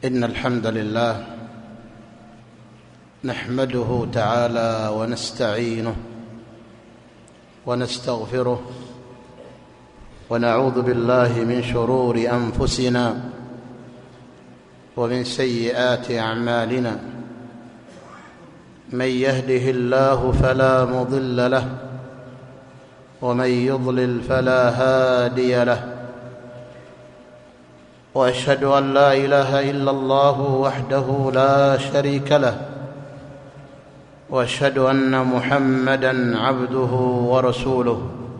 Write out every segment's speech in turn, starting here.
إن الحمد لله نحمده تعالى ونستعينه ونستغفره ونعوذ بالله من شرور أنفسنا ومن سيئات أعمالنا. من يهده الله فلا مضل له ومن يضلل فلا هادي له، وأشهد أن لا إله إلا الله وحده لا شريك له، وأشهد أن محمدًا عبده ورسوله.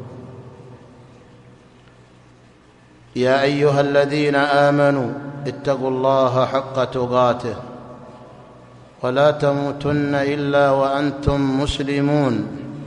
يا أيها الذين آمنوا اتقوا الله حق تقاته ولا تموتن إلا وأنتم مسلمون.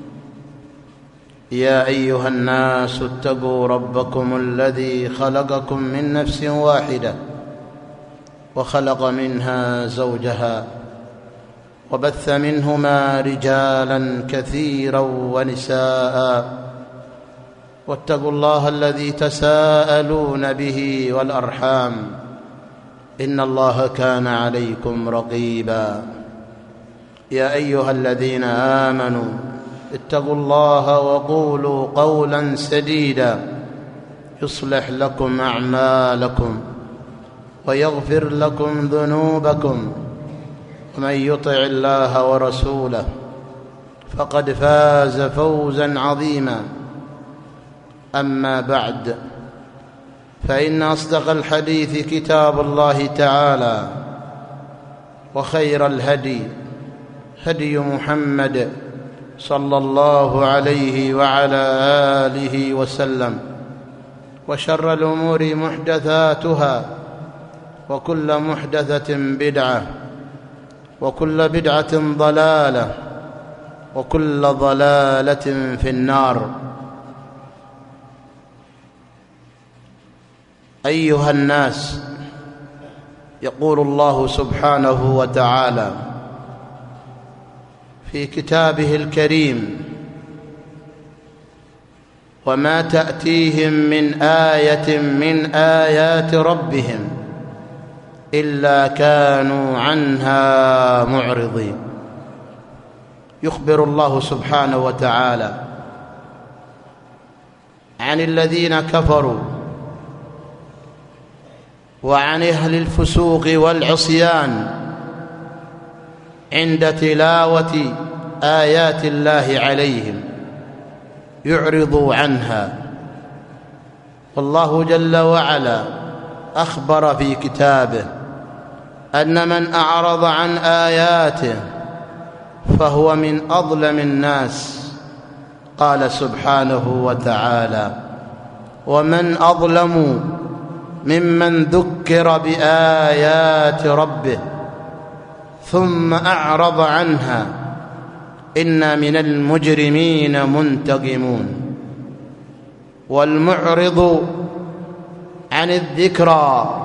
يا أيها الناس اتقوا ربكم الذي خلقكم من نفس واحدة وخلق منها زوجها وبث منهما رجالا كثيرا ونساء، واتقوا الله الذي تساءلون به والأرحام إن الله كان عليكم رقيبا. يا أيها الذين آمنوا اتقوا الله وقولوا قولا سديدا يصلح لكم أعمالكم ويغفر لكم ذنوبكم، ومن يطع الله ورسوله فقد فاز فوزا عظيما. أما بعد، فإن أصدق الحديث كتاب الله تعالى، وخير الهدي هدي محمد صلى الله عليه وعلى آله وسلم، وشر الأمور محدثاتها، وكل محدثة بدعة، وكل بدعة ضلالة، وكل ضلالة في النار. أيها الناس، يقول الله سبحانه وتعالى في كتابه الكريم: وما تأتيهم من آية من آيات ربهم إلا كانوا عنها معرضين. يخبر الله سبحانه وتعالى عن الذين كفروا وعن أهل الفسوق والعصيان عند تلاوة آيات الله عليهم، يعرضوا عنها. والله جل وعلا أخبر في كتابه أن من أعرض عن آياته فهو من أظلم الناس. قال سبحانه وتعالى: ومن أظلم ممن ذكر بآيات ربه ثم أعرض عنها إنا من المجرمين منتقمون. والمعرض عن الذكرى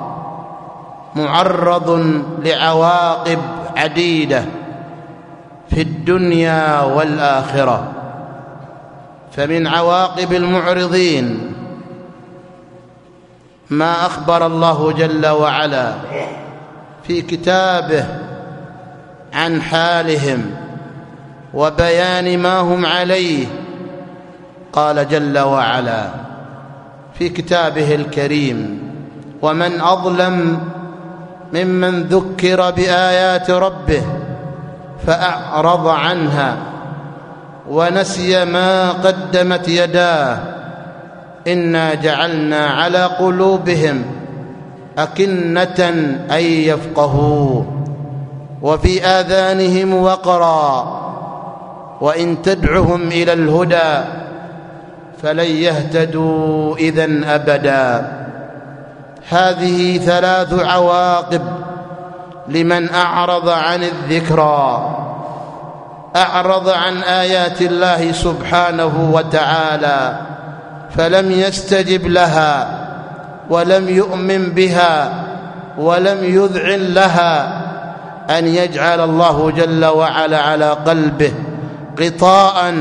معرض لعواقب عديدة في الدنيا والآخرة. فمن عواقب المعرضين ما أخبر الله جل وعلا في كتابه عن حالهم وبيان ما هم عليه. قال جل وعلا في كتابه الكريم: ومن أظلم ممن ذكر بآيات ربه فأعرض عنها ونسي ما قدمت يداه إنا جعلنا على قلوبهم أكنة أن يفقهوا وفي آذانهم وقرا وإن تدعهم إلى الهدى فلن يهتدوا إذن أبدا. هذه ثلاث عواقب لمن أعرض عن الذكرى، أعرض عن آيات الله سبحانه وتعالى فلم يستجب لها ولم يؤمن بها ولم يذعن لها، أن يجعل الله جل وعلا على قلبه غطاء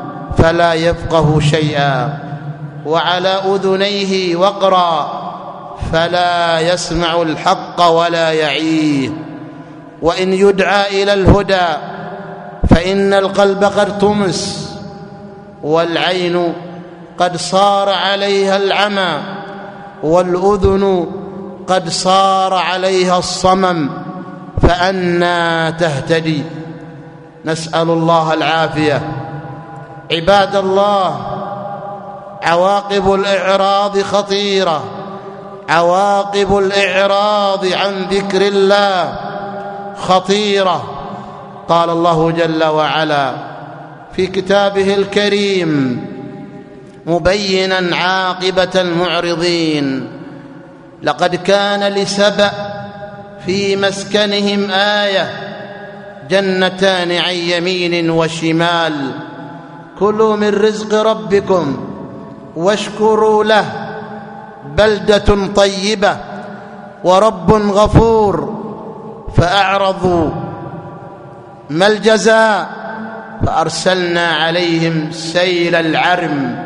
فلا يفقه شيئا، وعلى أذنيه وقرا فلا يسمع الحق ولا يعيه، وإن يدعى إلى الهدى فإن القلب قد طمس، والعين قد صار عليها العمى، والأذن قد صار عليها الصمم، فأنى تهتدي. نسأل الله العافية. عباد الله، عواقب الإعراض خطيرة، عواقب الإعراض عن ذكر الله خطيرة. قال الله جل وعلا في كتابه الكريم مبينا عاقبة المعرضين: لقد كان لسبأ في مسكنهم آية، جنتان عن يمين وشمال، كلوا من رزق ربكم واشكروا له، بلدة طيبة ورب غفور. فأعرضوا، ما الجزاء؟ فأرسلنا عليهم سيل العرم،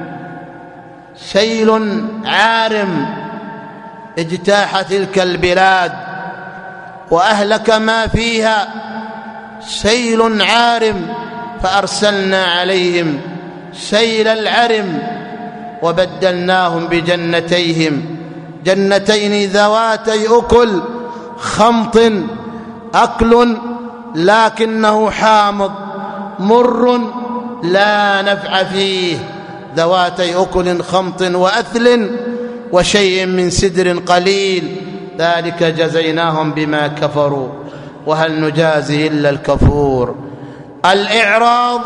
سيل عارم اجتاح تلك البلاد وأهلك ما فيها، سيل عارم. فأرسلنا عليهم سيل العرم وبدلناهم بجنتيهم، جنتين ذواتي أكل خمط، أكل لكنه حامض مر لا نفع فيه، ذواتي أكل خمط وأثل وشيء من سدر قليل، ذلك جزيناهم بما كفروا وهل نجازي إلا الكفور. الإعراض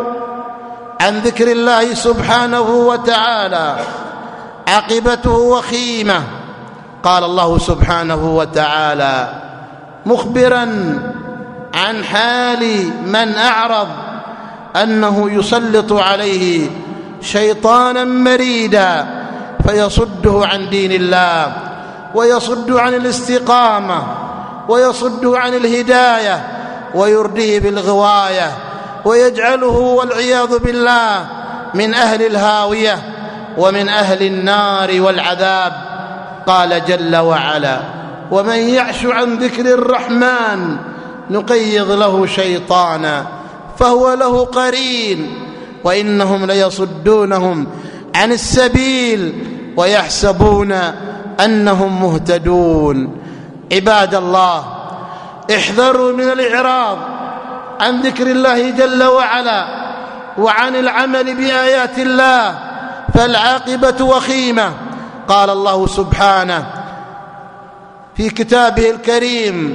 عن ذكر الله سبحانه وتعالى عاقبته وخيمة. قال الله سبحانه وتعالى مخبرا عن حال من أعرض أنه يسلط عليه شيطانا مريدا فيصده عن دين الله، ويصد عن الاستقامة، ويصد عن الهداية، ويرديه بالغواية، ويجعله والعياذ بالله من أهل الهاوية ومن أهل النار والعذاب. قال جل وعلا: ومن يعش عن ذكر الرحمن نقيض له شيطانا فهو له قرين وإنهم ليصدونهم عن السبيل ويحسبون أنهم مهتدون. عباد الله، احذروا من الإعراض عن ذكر الله جل وعلا وعن العمل بآيات الله، فالعاقبة وخيمة. قال الله سبحانه في كتابه الكريم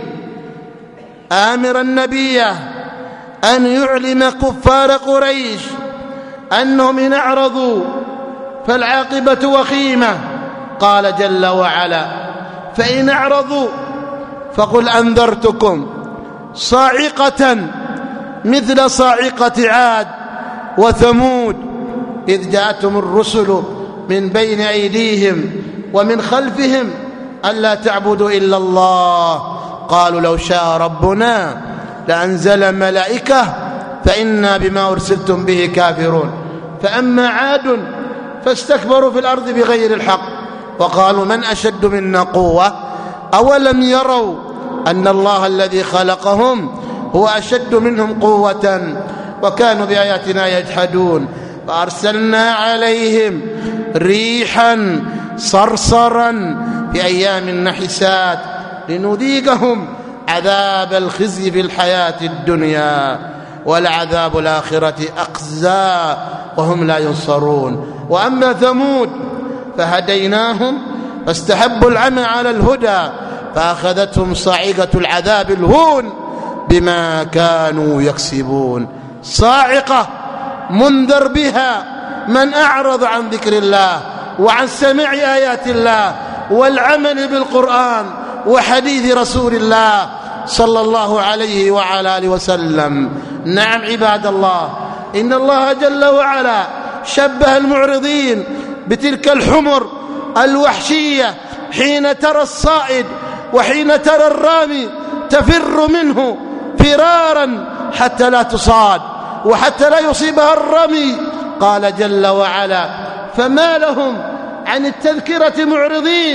آمرا نبيه أن يعلم كفار قريش أنهم إن أعرضوا فالعاقبة وخيمة. قال جل وعلا: فإن أعرضوا فقل أنذرتكم صاعقة مثل صاعقة عاد وثمود إذ جاءتهم الرسل من بين أيديهم ومن خلفهم ألا تعبدوا إلا الله قالوا لو شاء ربنا لأنزل ملائكة فإنا بما أرسلتم به كافرون. فأما عاد فاستكبروا في الأرض بغير الحق وقالوا من أشد منا قوة أولم يروا أن الله الذي خلقهم هو أشد منهم قوة وكانوا بآياتنا يجحدون. فأرسلنا عليهم ريحا صرصرا في أيام نحسات لنذيقهم عذاب الخزي في الحياة الدنيا والعذاب الآخرة أخزى وهم لا ينصرون. وأما ثمود فهديناهم فاستحبوا العمى على الهدى فأخذتهم صاعقة العذاب الهون بما كانوا يكسبون. صاعقة منذر بها من أعرض عن ذكر الله وعن سماع آيات الله والعمل بالقرآن وحديث رسول الله صلى الله عليه وعلى آله وسلم. نعم عباد الله، إن الله جل وعلا شبه المعرضين بتلك الحمر الوحشية حين ترى الصائد وحين ترى الرامي تفر منه فرارا حتى لا تصاد وحتى لا يصيبها الرمي. قال جل وعلا: فما لهم عن التذكرة معرضين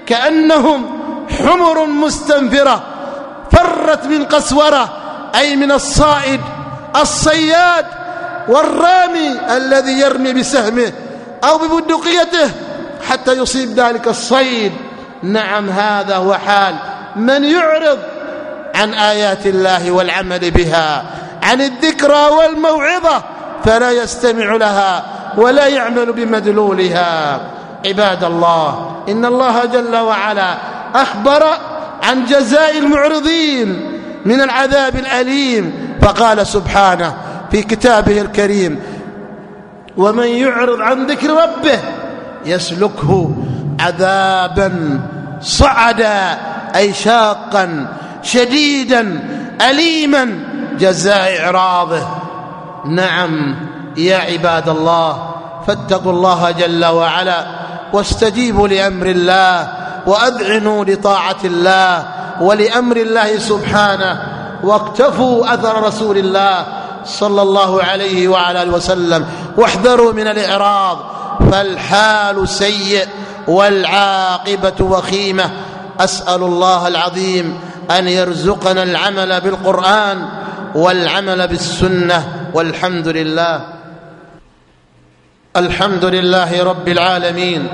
كأنهم حمر مستنفرة فرت من قسورة، أي من الصائد الصياد والرامي الذي يرمي بسهمه أو ببندقيته حتى يصيب ذلك الصيد. نعم، هذا هو حال من يعرض عن آيات الله والعمل بها، عن الذكرى والموعظة، فلا يستمع لها ولا يعمل بمدلولها. عباد الله، إن الله جل وعلا أخبر عن جزاء المعرضين من العذاب الأليم، فقال سبحانه في كتابه الكريم: ومن يعرض عن ذكر ربه يسلكه عذابا صعدا، أي شاقا شديدا أليما جزاء إعراضه. نعم يا عباد الله، فاتقوا الله جل وعلا واستجيبوا لأمر الله وأذعنوا لطاعة الله ولأمر الله سبحانه، واقتفوا أثر رسول الله صلى الله عليه وعلى آله وسلم، واحذروا من الإعراض، فالحال سيء والعاقبة وخيمة. أسأل الله العظيم أن يرزقنا العمل بالقرآن والعمل بالسنة، والحمد لله. الحمد لله رب العالمين،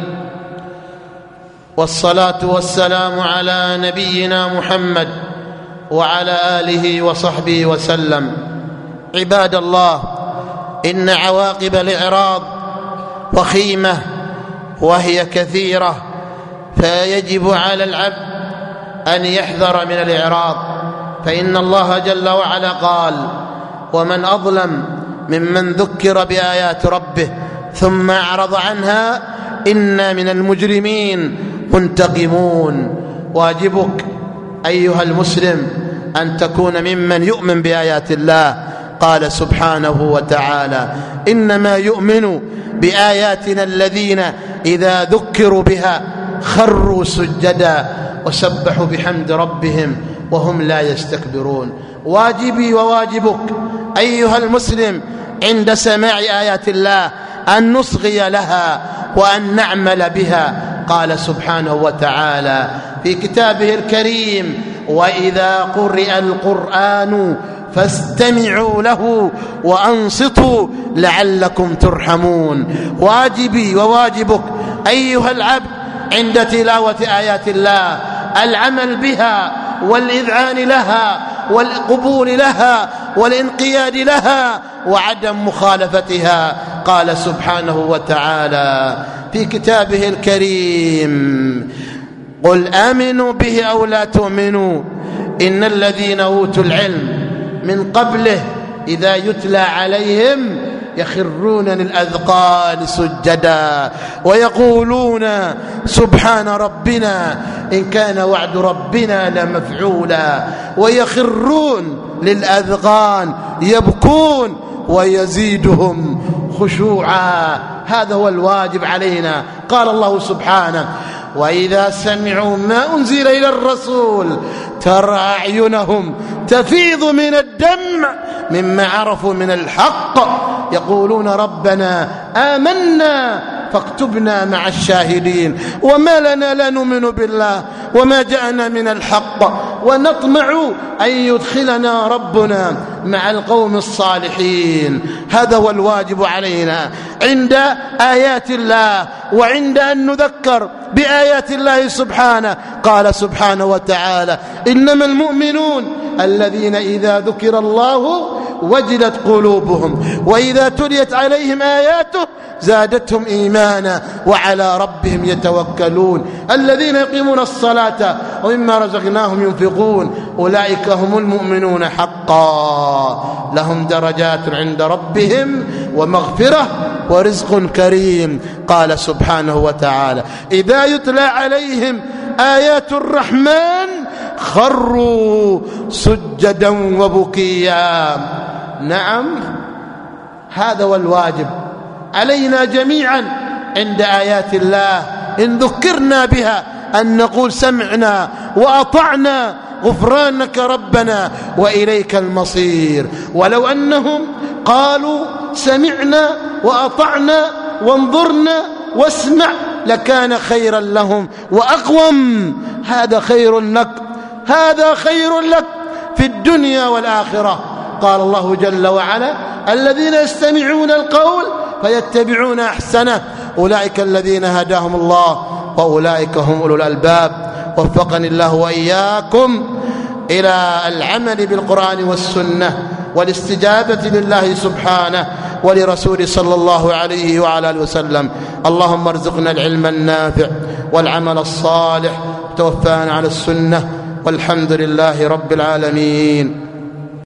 والصلاة والسلام على نبينا محمد وعلى آله وصحبه وسلم. عباد الله، إن عواقب الإعراض وخيمة وهي كثيرة، فيجب على العبد أن يحذر من الإعراض، فإن الله جل وعلا قال: ومن أظلم ممن ذكر بآيات ربه ثم أعرض عنها إنا من المجرمين منتقمون. واجبك أيها المسلم أن تكون ممن يؤمن بآيات الله. قال سبحانه وتعالى: إنما يؤمن بآياتنا الذين إذا ذكروا بها خروا سجدا وسبحوا بحمد ربهم وهم لا يستكبرون. واجبي وواجبك أيها المسلم عند سماع آيات الله أن نصغي لها وأن نعمل بها. قال سبحانه وتعالى في كتابه الكريم: وإذا قرئ القرآن فاستمعوا له وأنصتوا لعلكم ترحمون. واجبي وواجبك أيها العبد عند تلاوة آيات الله العمل بها والإذعان لها والقبول لها والانقياد لها وعدم مخالفتها. قال سبحانه وتعالى في كتابه الكريم: قل آمنوا به أو لا تؤمنوا إن الذين أوتوا العلم من قبله إذا يتلى عليهم يخرون للأذقان سجدا ويقولون سبحان ربنا إن كان وعد ربنا لمفعولا ويخرون للأذقان يبكون ويزيدهم خشوعا. هذا هو الواجب علينا. قال الله سبحانه: وإذا سمعوا ما أنزل إلى الرسول ترى أعينهم تفيض من الدمع مما عرفوا من الحق يقولون ربنا آمنا فاكتبنا مع الشاهدين وما لنا لا نؤمن بالله وما جاءنا من الحق ونطمع أن يدخلنا ربنا مع القوم الصالحين. هذا هو الواجب علينا عند آيات الله وعند أن نذكر بآيات الله سبحانه. قال سبحانه وتعالى: إنما المؤمنون الذين إذا ذكر الله وجلت قلوبهم وإذا تليت عليهم آياته زادتهم إيمانا وعلى ربهم يتوكلون الذين يقيمون الصلاة ومما رزقناهم ينفقون أولئك هم المؤمنون حقا لهم درجات عند ربهم ومغفرة ورزق كريم. قال سبحانه وتعالى: إذا يتلى عليهم آيات الرحمن خروا سجدا وبكيا. نعم، هذا هو الواجب علينا جميعا عند آيات الله إن ذكرنا بها أن نقول سمعنا وأطعنا غفرانك ربنا وإليك المصير. ولو أنهم قالوا سمعنا وأطعنا وانظرنا واسمع لكان خيرا لهم وأقوم. هذا خير لك، هذا خير لك في الدنيا والآخرة. قال الله جل وعلا: الذين يستمعون القول فيتبعون أحسنه أولئك الذين هداهم الله وأولئك هم أولو الألباب. وفقني الله وإياكم إلى العمل بالقرآن والسنة والاستجابة لله سبحانه ولرسوله صلى الله عليه وعلى آله وسلم. اللهم ارزقنا العلم النافع والعمل الصالح، توفانا على السنة، والحمد لله رب العالمين.